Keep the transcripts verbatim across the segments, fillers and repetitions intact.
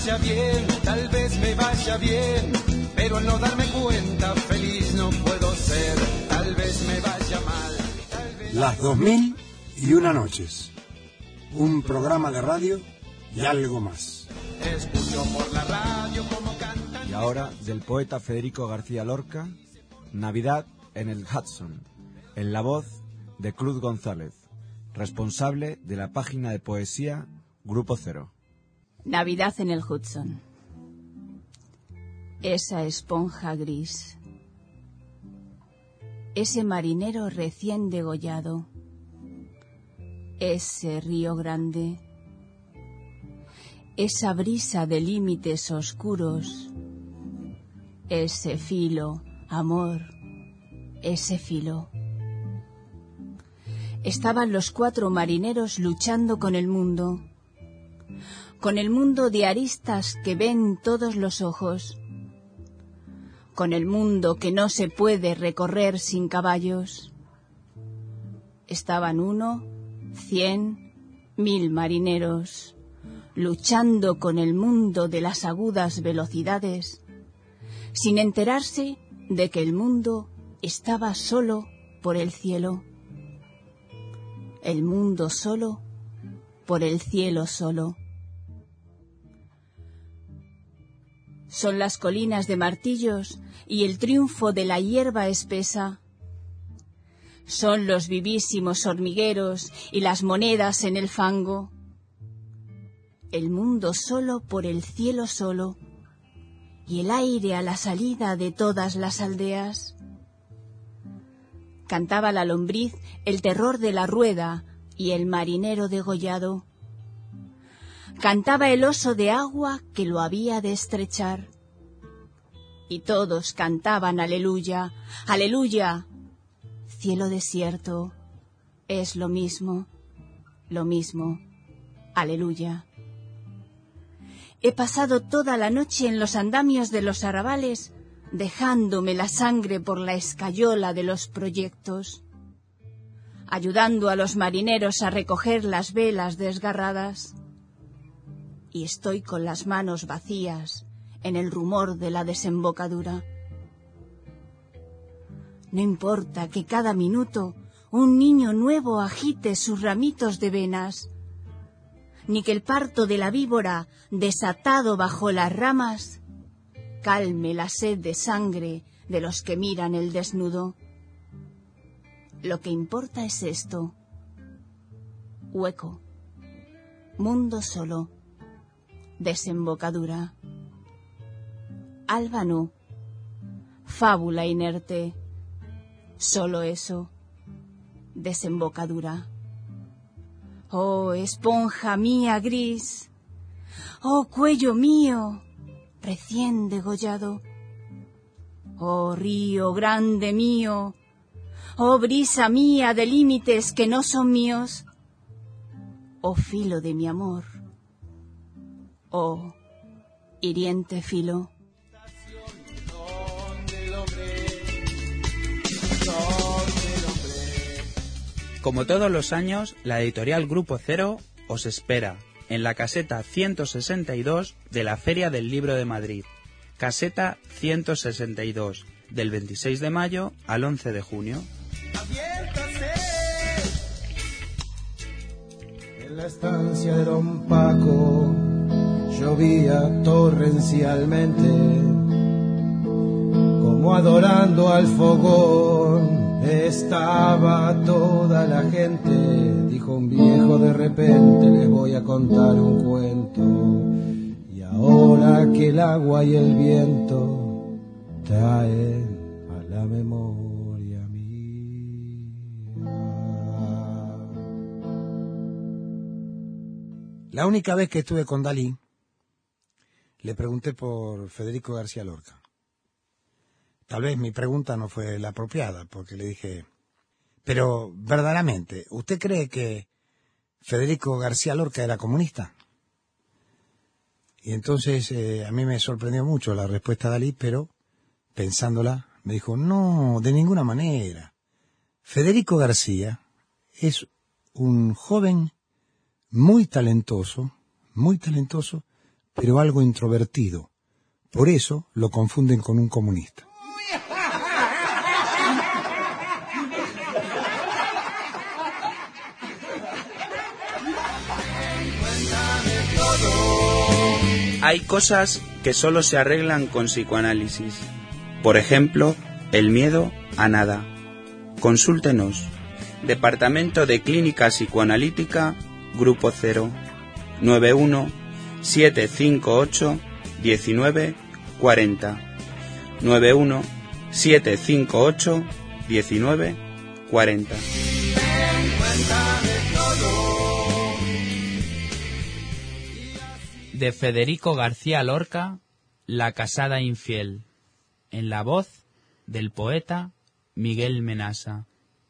vaya bien, tal vez me vaya bien, pero al no darme cuenta feliz no puedo ser, tal vez me vaya mal. Tal vez... Las dos mil y una noches, un programa de radio y algo más. Escucho por la radio como cantan. Y ahora, del poeta Federico García Lorca, Navidad en el Hudson, en la voz de Cruz González, responsable de la página de poesía Grupo Cero. Navidad en el Hudson. Esa esponja gris, ese marinero recién degollado, ese río grande, esa brisa de límites oscuros, ese filo, amor, ese filo. Estaban los cuatro marineros luchando con el mundo, con el mundo de aristas que ven todos los ojos, con el mundo que no se puede recorrer sin caballos. Estaban uno, cien, mil marineros, luchando con el mundo de las agudas velocidades, sin enterarse de que el mundo estaba solo por el cielo. El mundo solo por el cielo solo. Son las colinas de martillos y el triunfo de la hierba espesa. Son los vivísimos hormigueros y las monedas en el fango. El mundo solo por el cielo solo y el aire a la salida de todas las aldeas. Cantaba la lombriz el terror de la rueda y el marinero degollado. Cantaba el oso de agua que lo había de estrechar. Y todos cantaban aleluya, aleluya. Cielo desierto, es lo mismo, lo mismo, aleluya. He pasado toda la noche en los andamios de los arrabales, dejándome la sangre por la escayola de los proyectos, ayudando a los marineros a recoger las velas desgarradas. Y estoy con las manos vacías en el rumor de la desembocadura. No importa que cada minuto un niño nuevo agite sus ramitos de venas, ni que el parto de la víbora, desatado bajo las ramas, calme la sed de sangre de los que miran el desnudo. Lo que importa es esto: hueco, mundo solo, desembocadura. Albano, fábula inerte, solo eso, desembocadura. Oh, esponja mía gris, oh, cuello mío, recién degollado, oh, río grande mío, oh, brisa mía de límites que no son míos, oh, filo de mi amor, oh, hiriente filo. Como todos los años, la editorial Grupo Cero os espera en la caseta ciento sesenta y dos de la Feria del Libro de Madrid. Caseta ciento sesenta y dos, del veintiséis de mayo al once de junio. En la estancia de Don Paco llovía torrencialmente, como adorando al fogón estaba toda la gente. Dijo un viejo de repente: les voy a contar un cuento. Y ahora que el agua y el viento traen a la memoria mía. La única vez que estuve con Dalí, le pregunté por Federico García Lorca. Tal vez mi pregunta no fue la apropiada, porque le dije: pero verdaderamente, ¿usted cree que Federico García Lorca era comunista? Y entonces eh, a mí me sorprendió mucho la respuesta de Dalí, pero pensándola me dijo: no, de ninguna manera. Federico García es un joven muy talentoso, muy talentoso, pero algo introvertido. Por eso lo confunden con un comunista. Hay cosas que solo se arreglan con psicoanálisis. Por ejemplo, el miedo a nada. Consúltenos. Departamento de Clínica Psicoanalítica, Grupo Cero. nueve uno siete cinco ocho uno nueve cuatro cero. nueve uno siete cinco ocho uno nueve cuatro cero. De Federico García Lorca, La casada infiel, en la voz del poeta Miguel Menasa.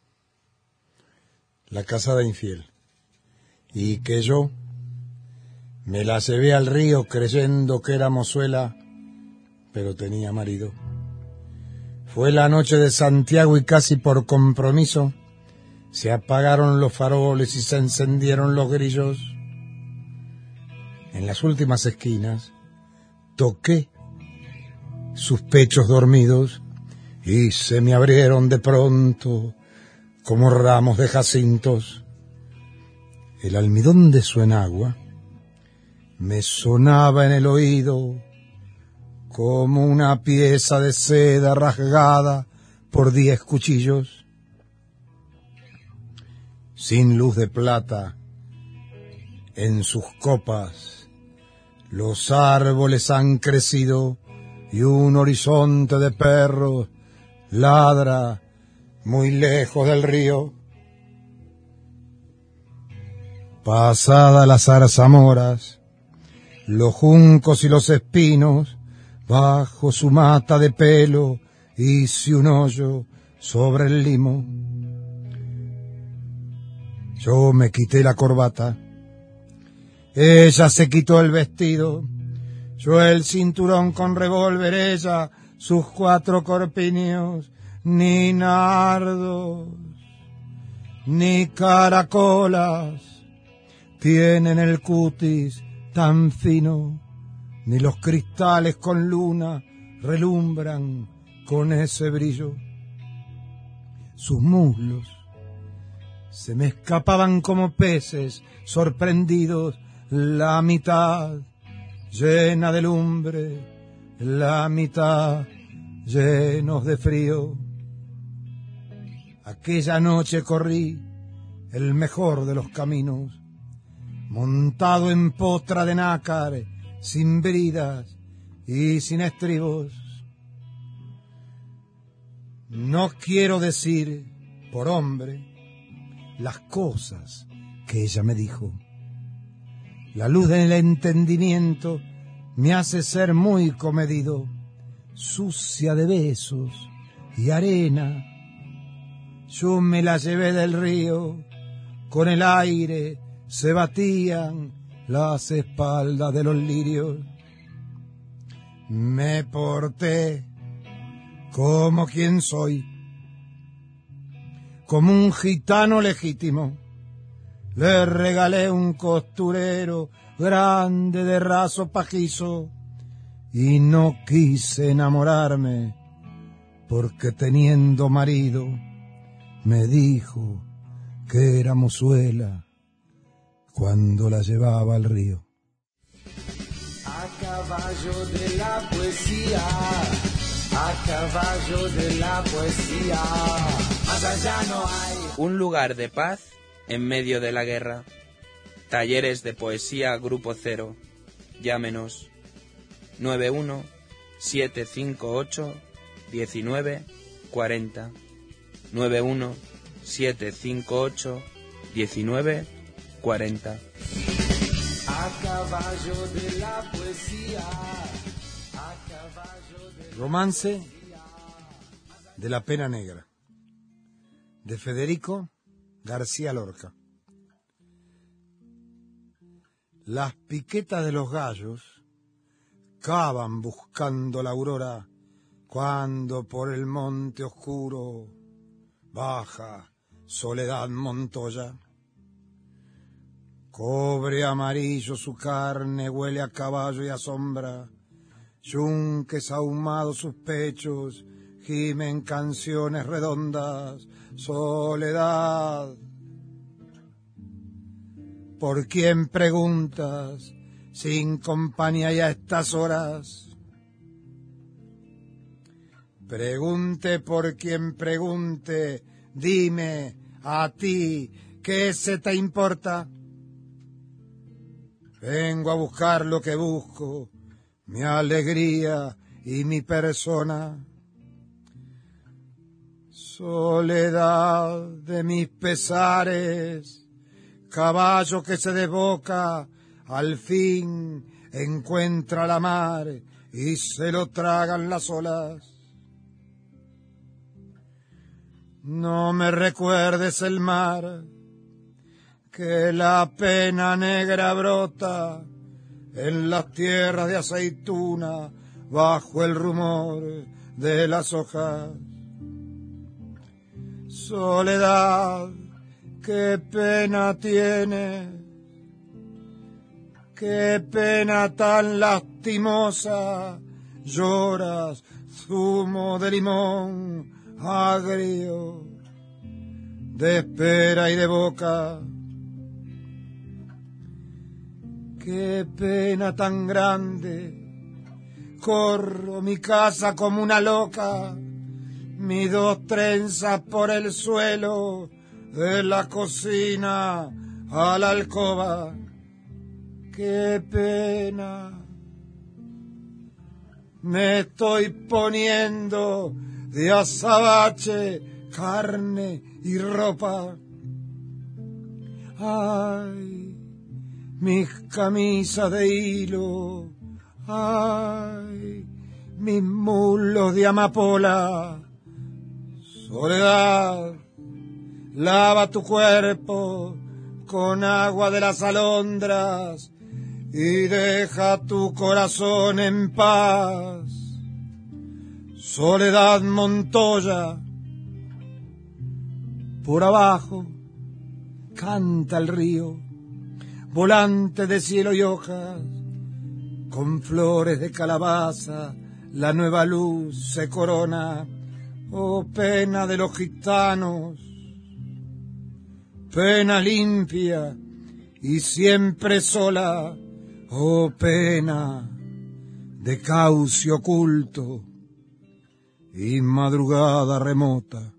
La casada infiel. Y que yo me la llevé al río creyendo que era mozuela, pero tenía marido. Fue la noche de Santiago y casi por compromiso se apagaron los faroles y se encendieron los grillos. En las últimas esquinas toqué sus pechos dormidos y se me abrieron de pronto como ramos de jacintos. El almidón de su enagua me sonaba en el oído como una pieza de seda rasgada por diez cuchillos. Sin luz de plata, en sus copas los árboles han crecido y un horizonte de perros ladra muy lejos del río. Pasadas las zarzamoras, los juncos y los espinos, bajo su mata de pelo hice un hoyo sobre el limo. Yo me quité la corbata, ella se quitó el vestido, yo el cinturón con revólver, ella sus cuatro corpiños, ni nardos, ni caracolas tienen el cutis tan fino, ni los cristales con luna relumbran con ese brillo. Sus muslos se me escapaban como peces sorprendidos, la mitad llena de lumbre, la mitad llenos de frío. Aquella noche corrí el mejor de los caminos, montado en potra de nácar, sin bridas y sin estribos. No quiero decir, por hombre, las cosas que ella me dijo. La luz del entendimiento me hace ser muy comedido, sucia de besos y arena. Yo me la llevé del río, con el aire se batían las espaldas de los lirios. Me porté como quien soy, como un gitano legítimo. Le regalé un costurero grande de raso pajizo y no quise enamorarme porque teniendo marido me dijo que era mozuela cuando la llevaba al río. A caballo de la poesía, a caballo de la poesía, más allá no hay un lugar de paz en medio de la guerra. Talleres de poesía Grupo Cero. Llámenos nueve uno siete cinco ocho uno nueve cuatro cero. nueve uno siete cinco ocho uno nueve cuatro cero. a caballo de la poesía, a caballo de la... Romance de la pena negra, de Federico García Lorca. Las piquetas de los gallos cavan buscando la aurora cuando por el monte oscuro baja Soledad Montoya. Cobre amarillo su carne, huele a caballo y a sombra. Yunques ahumados sus pechos, gimen canciones redondas. Soledad, ¿por quién preguntas? Sin compañía y a estas horas. Pregunte por quien pregunte, dime a ti, ¿qué se te importa? Vengo a buscar lo que busco, mi alegría y mi persona. Soledad de mis pesares, caballo que se desboca, al fin encuentra la mar y se lo tragan las olas. No me recuerdes el mar, que la pena negra brota en las tierras de aceituna bajo el rumor de las hojas. Soledad, qué pena tiene, qué pena tan lastimosa, lloras zumo de limón agrio, de espera y de boca. Qué pena tan grande, corro mi casa como una loca, mis dos trenzas por el suelo, de la cocina a la alcoba. Qué pena, me estoy poniendo de azabache, carne y ropa. Ay, mis camisas de hilo, ay, mis mulos de amapola. Soledad, lava tu cuerpo con agua de las alondras y deja tu corazón en paz. Soledad Montoya, por abajo canta el río, volante de cielo y hojas, con flores de calabaza la nueva luz se corona. Oh, pena de los gitanos, pena limpia y siempre sola. Oh, pena de cauce oculto y madrugada remota.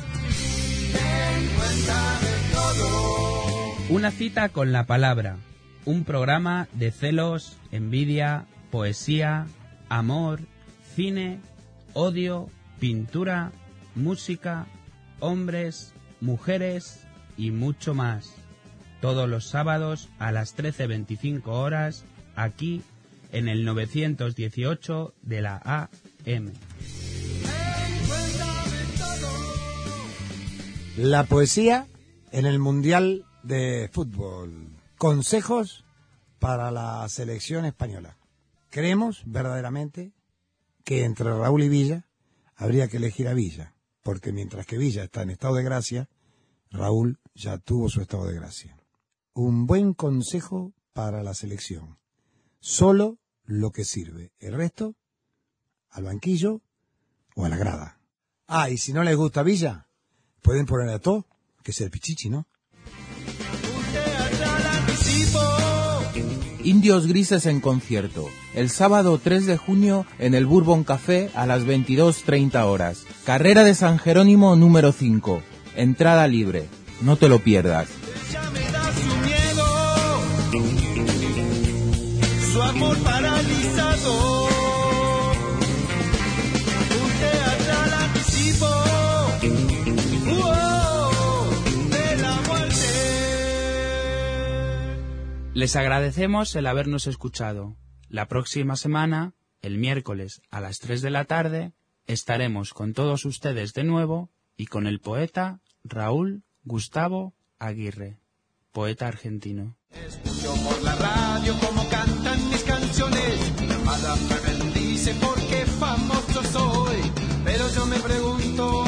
Una cita con la palabra, un programa de celos, envidia, poesía, amor, cine, odio, pintura, música, hombres, mujeres y mucho más. Todos los sábados a las trece veinticinco horas, aquí en el novecientos dieciocho de la A M. La poesía en el Mundial de Fútbol. Consejos para la selección española. Creemos verdaderamente que entre Raúl y Villa habría que elegir a Villa, porque mientras que Villa está en estado de gracia, Raúl ya tuvo su estado de gracia. Un buen consejo para la selección. Solo lo que sirve. El resto, al banquillo o a la grada. Ah, y si no les gusta Villa, pueden poner a todo, que es el Pichichi, ¿no? Indios Grises en concierto, el sábado tres de junio en el Bourbon Café a las veintidós treinta horas. Carrera de San Jerónimo número cinco. Entrada libre, no te lo pierdas. Su amor paralizado, un teatral anticipo, uh, de la muerte. Les agradecemos el habernos escuchado. La próxima semana, el miércoles a las tres de la tarde, estaremos con todos ustedes de nuevo y con el poeta Raúl Gustavo Aguirre, poeta argentino. Escucho por la radio como cantan mis canciones. Mi amada me bendice porque famoso soy. Pero yo me pregunto